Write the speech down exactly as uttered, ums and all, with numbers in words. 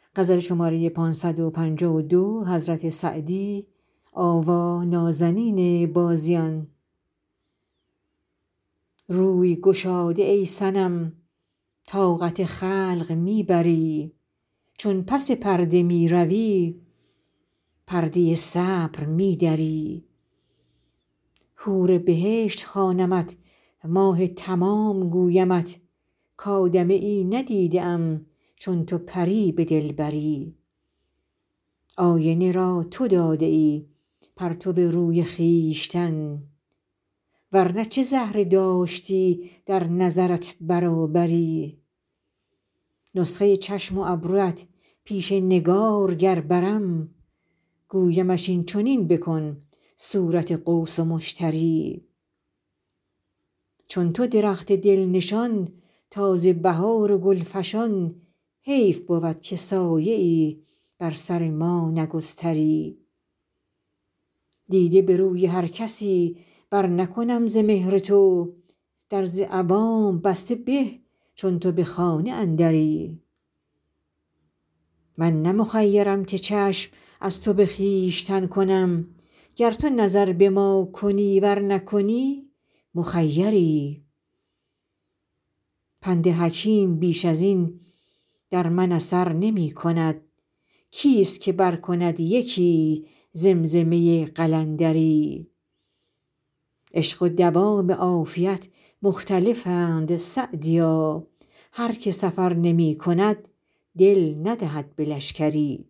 روی گشاده ای صنم طاقت خلق می بری چون پس پرده می روی پرده صبر می دری حور بهشت خوانمت ماه تمام گویمت کآدمه ای ندیده ام چون تو پری به دلبری آینه را تو داده ای پرتو روی خویشتن ور نه چه زهره داشتی در نظرت برابری نسخه چشم و ابروت پیش نگار گر برم گویمش این چنین بکن صورت قوس و مشتری چون تو درخت دل نشان تازه بهار و گل فشان حیف بود که سایه ای بر سر ما نگستری دیده به روی هر کسی بر نکنم ز مهر تو در ز عوام بسته به چون تو به خانه اندری من نه مخیرم که چشم از تو به خویشتن کنم گر تو نظر به ما کنی ور نکنی مخیری پند حکیم بیش از این در من اثر نمی کند کیست که برکند یکی زمزمه قلندری عشق و دوام عافیت مختلفند سعدیا هر که سفر نمی کند دل ندهد به لشکری